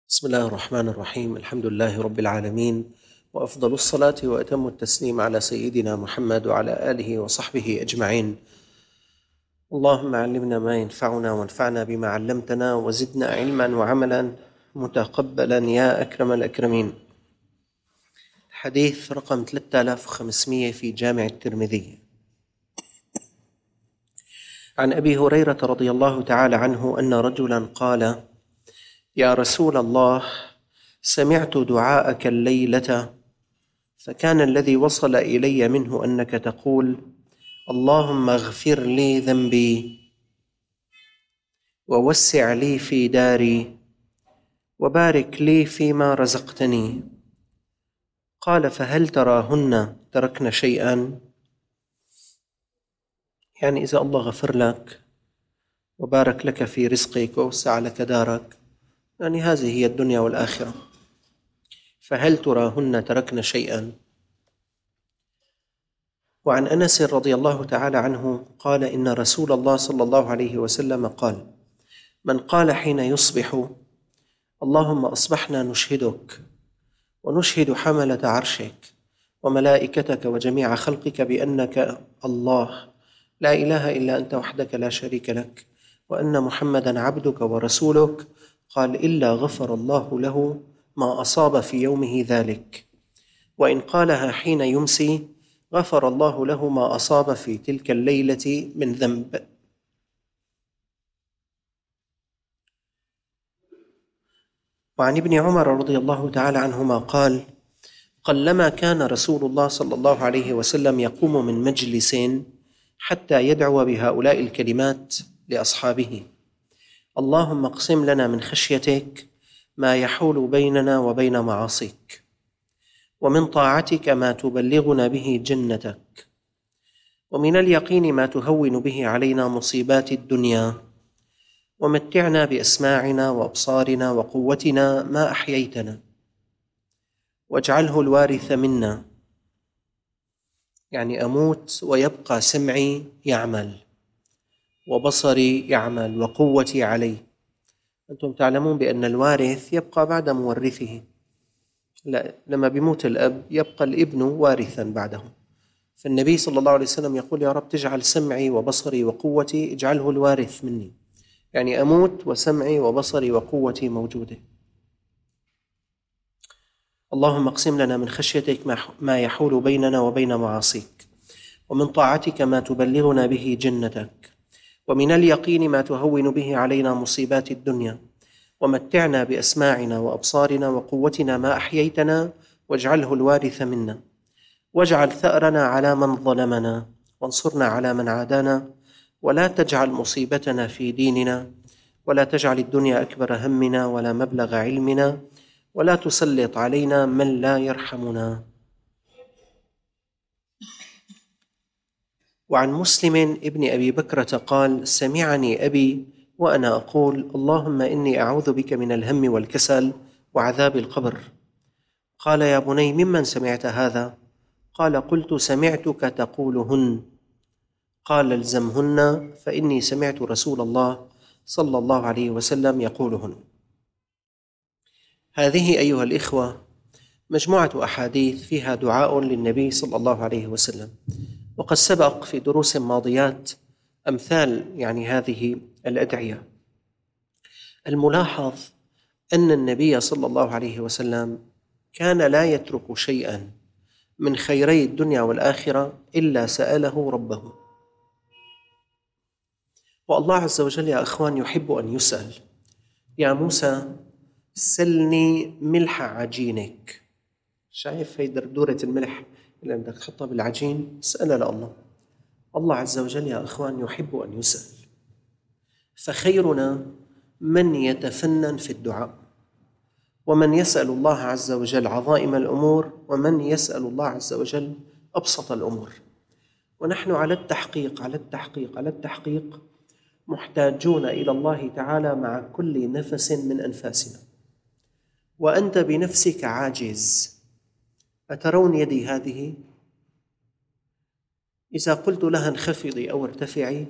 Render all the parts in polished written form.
بسم الله الرحمن الرحيم. الحمد لله رب العالمين، وأفضل الصلاة وأتم التسليم على سيدنا محمد وعلى آله وصحبه أجمعين. اللهم علمنا ما ينفعنا وانفعنا بما علمتنا وزدنا علما وعملا متقبلا يا أكرم الأكرمين. حديث رقم 3500 في جامع الترمذي. عن أبي هريرة رضي الله تعالى عنه أن رجلا قال: يا رسول الله، سمعت دعاءك الليلة، فكان الذي وصل إلي منه أنك تقول: اللهم اغفر لي ذنبي ووسع لي في داري وبارك لي فيما رزقتني. قال: فهل تراهن تركن شيئا؟ يعني إذا الله غفر لك وبارك لك في رزقك ووسع لك دارك، يعني هذه هي الدنيا والآخرة، فهل تراهن تركن شيئا؟ وعن أنس رضي الله تعالى عنه قال: إن رسول الله صلى الله عليه وسلم قال: من قال حين يصبح: اللهم أصبحنا نشهدك ونشهد حملة عرشك وملائكتك وجميع خلقك بأنك الله لا إله إلا أنت وحدك لا شريك لك، وأن محمدا عبدك ورسولك، قال: إلا غفر الله له ما أصاب في يومه ذلك. وإن قالها حين يمسي غفر الله له ما أصاب في تلك الليلة من ذنب. وعن ابن عمر رضي الله تعالى عنهما قال: قلما كان رسول الله صلى الله عليه وسلم يقوم من مجلس حتى يدعو بهؤلاء الكلمات لأصحابه: اللهم اقسم لنا من خشيتك ما يحول بيننا وبين معاصيك، ومن طاعتك ما تبلغنا به جنتك، ومن اليقين ما تهون به علينا مصيبات الدنيا، ومتعنا بأسماعنا وأبصارنا وقوتنا ما أحييتنا، واجعله الوارث منا، يعني أموت ويبقى سمعي يعمل وبصري يعمل وقوتي عليه. أنتم تعلمون بأن الوارث يبقى بعد مورثه، لما بيموت الأب يبقى الابن وارثا بعده، فالنبي صلى الله عليه وسلم يقول: يا رب تجعل سمعي وبصري وقوتي اجعله الوارث مني، يعني أموت وسمعي وبصري وقوتي موجودة. اللهم اقسم لنا من خشيتك ما يحول بيننا وبين معاصيك، ومن طاعتك ما تبلغنا به جنتك، ومن اليقين ما تهون به علينا مصيبات الدنيا، ومتعنا بأسماعنا وأبصارنا وقوتنا ما أحييتنا، واجعله الوارث منا، واجعل ثأرنا على من ظلمنا، وانصرنا على من عادانا، ولا تجعل مصيبتنا في ديننا، ولا تجعل الدنيا أكبر همنا ولا مبلغ علمنا، ولا تسلط علينا من لا يرحمنا. وعن مسلم ابن أبي بكرة قال: سمعني أبي وأنا أقول: اللهم إني أعوذ بك من الهم والكسل وعذاب القبر. قال: يا بني، ممن سمعت هذا؟ قال: قلت: سمعتك تقولهن. قال: الزمهن، فإني سمعت رسول الله صلى الله عليه وسلم يقولهن. هذه أيها الإخوة مجموعة أحاديث فيها دعاء للنبي صلى الله عليه وسلم، وقد سبق في دروس ماضيات أمثال هذه الأدعية. الملاحظ أن النبي صلى الله عليه وسلم كان لا يترك شيئا من خيري الدنيا والآخرة إلا سأله ربه، والله عز وجل يا أخوان يحب أن يسأل. يا موسى سلني ملح عجينك. شايف هي دردورة الملح اللي بدك تحطها بالعجين؟ اسألها لله. الله عز وجل يا أخوان يحب أن يسأل، فخيرنا من يتفنن في الدعاء، ومن يسأل الله عز وجل عظائم الأمور، ومن يسأل الله عز وجل أبسط الأمور. ونحن على التحقيق محتاجون إلى الله تعالى مع كل نفس من أنفاسنا. وأنت بنفسك عاجز. أترون يدي هذه؟ إذا قلت لها انخفضي أو ارتفعي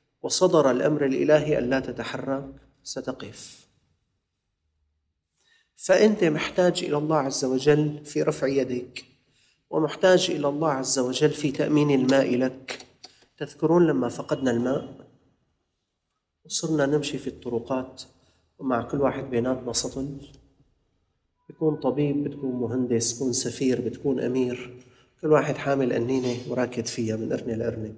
وصدر الأمر الإلهي ألا تتحرك ستقف. فأنت محتاج إلى الله عز وجل في رفع يدك، ومحتاج إلى الله عز وجل في تأمين الماء لك. تذكرون لما فقدنا الماء وصرنا نمشي في الطرقات ومع كل واحد بيناتنا سطل، بتكون طبيب، بتكون مهندس، بتكون سفير، بتكون أمير، كل واحد حامل أنينة وراكد فيها من أرنب لأرنب.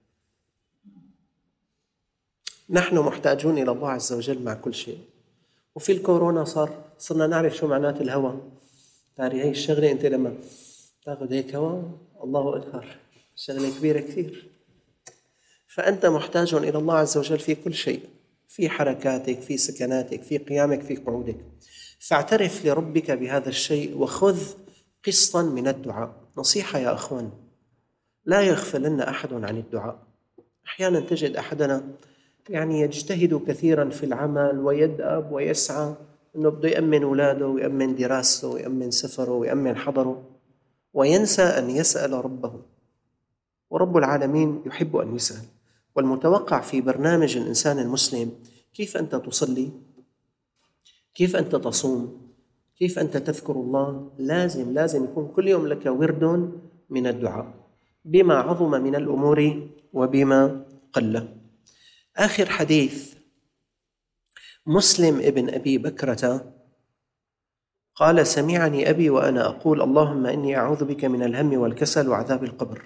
نحن محتاجون إلى الله عز وجل مع كل شيء. وفي الكورونا صرنا نعرف شو معنات الهواء. تاري هاي الشغلة، أنت لما تاخذ هيك هواء الله أكبر، شغلة كبيرة كثير. فأنت محتاج إلى الله عز وجل في كل شيء، في حركاتك، في سكناتك، في قيامك، في قعودك. فاعترف لربك بهذا الشيء وخذ قسطا من الدعاء. نصيحة يا أخوان، لا يغفلن أحد عن الدعاء. أحيانا تجد أحدنا يجتهد كثيرا في العمل ويدأب ويسعى أنه بده يأمن أولاده ويأمن دراسته ويأمن سفره ويأمن حضره، وينسى أن يسأل ربه. ورب العالمين يحب أن يسأل. والمتوقع في برنامج الإنسان المسلم كيف أنت تصلي، كيف أنت تصوم، كيف أنت تذكر الله. لازم يكون كل يوم لك ورد من الدعاء، بما عظم من الأمور وبما قل. آخر حديث، مسلم ابن أبي بكرة قال: سمعني أبي وأنا أقول اللهم إني أعوذ بك من الهم والكسل وعذاب القبر.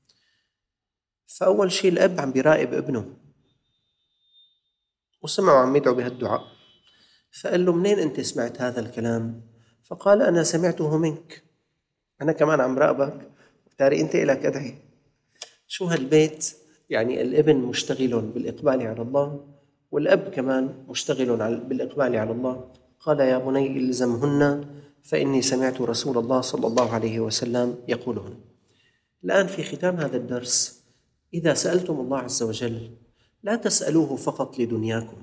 فأول شيء الأب عم بيراقب ابنه وسمعه عم يدعو بهالدعاء، فقال له: منين أنت سمعت هذا الكلام؟ فقال: أنا سمعته منك، أنا كمان عم راقبك، وتاري أنت إلك أدعي. شو هالبيت؟ الابن مشتغل بالإقبال على الله، والأب كمان مشتغل بالإقبال على الله. قال: يا بني إلزمهن فإني سمعت رسول الله صلى الله عليه وسلم يقولهن. الآن في ختام هذا الدرس، إذا سألتم الله عز وجل لا تسألوه فقط لدنياكم.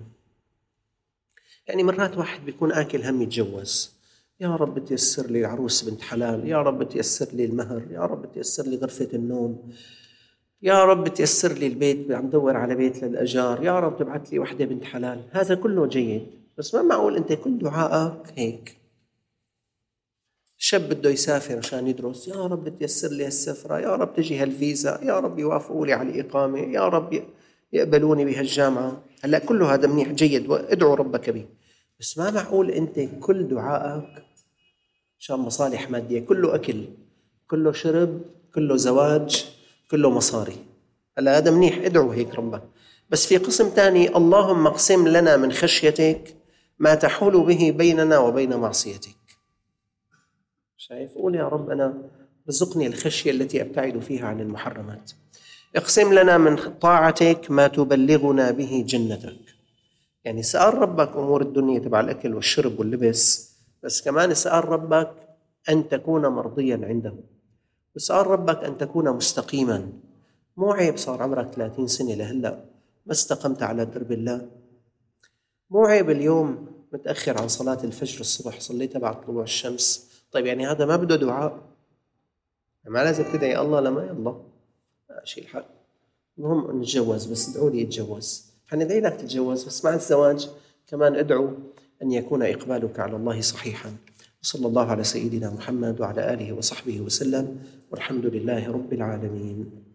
مرات واحد بيكون آكل هم يتجوز، يا رب تيسر لي عروس بنت حلال، يا رب تيسر لي المهر، يا رب تيسر لي غرفة النوم، يا رب تيسر لي البيت، عم دور على بيت للأجار، يا رب تبعث لي وحدة بنت حلال. هذا كله جيد، بس ما معقول أنت كل دعائك هيك. شاب بده يسافر عشان يدرس، يا رب تيسر لي السفرة، يا رب تجي هالفيزا، يا رب يوافقوا لي على الإقامة، يا رب يقبلوني بهالجامعة. هلأ كله هذا منيح جيد وادعو ربك به، بس ما معقول أنت كل دعائك عشان مصالح مادية، كله أكل، كله شرب، كله زواج، كله مصاري. هلا هذا منيح، ادعو هيك ربك، بس في قسم تاني: اللهم اقسم لنا من خشيتك ما تحول به بيننا وبين معصيتك. شايف؟ قول يا رب أنا رزقني الخشية التي أبتعد فيها عن المحرمات. اقسم لنا من طاعتك ما تبلغنا به جنتك. سأل ربك أمور الدنيا تبع الأكل والشرب واللبس، بس كمان سأل ربك أن تكون مرضيا عنده، وسأل ربك أن تكون مستقيما. مو عيب صار عمرك 30 سنة لهلأ ما استقمت على درب الله. مو عيب اليوم متأخر عن صلاة الفجر الصبح، صليتها بعد طلوع الشمس. طيب هذا ما بده دعاء؟ ما لازم تدعي الله لما يلا شيء الحق. المهم نتجوز، بس ادعوا لي اتجوز. حندعي لك تتجوز، بس مع الزواج كمان ادعو أن يكون إقبالك على الله صحيحا. وصلى الله على سيدنا محمد وعلى آله وصحبه وسلم، والحمد لله رب العالمين.